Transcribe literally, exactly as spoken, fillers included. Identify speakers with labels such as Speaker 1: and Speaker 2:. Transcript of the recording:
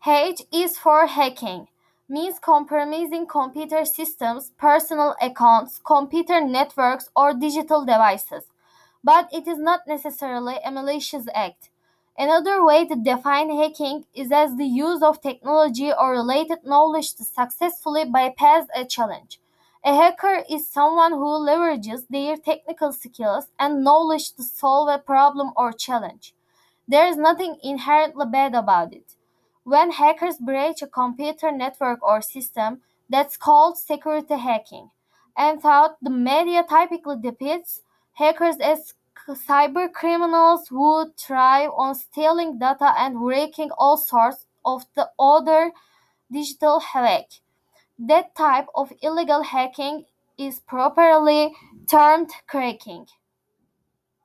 Speaker 1: H is for hacking, means compromising computer systems, personal accounts, computer networks, or digital devices. But it is not necessarily a malicious act. Another way to define hacking is as the use of technology or related knowledge to successfully bypass a challenge. A hacker is someone who leverages their technical skills and knowledge to solve a problem or challenge. There is nothing inherently bad about it. When hackers breach a computer network or system, that's called security hacking. And thought the media typically depicts hackers as cyber criminals who thrive on stealing data and wreaking all sorts of the other digital havoc. That type of illegal hacking is properly termed cracking.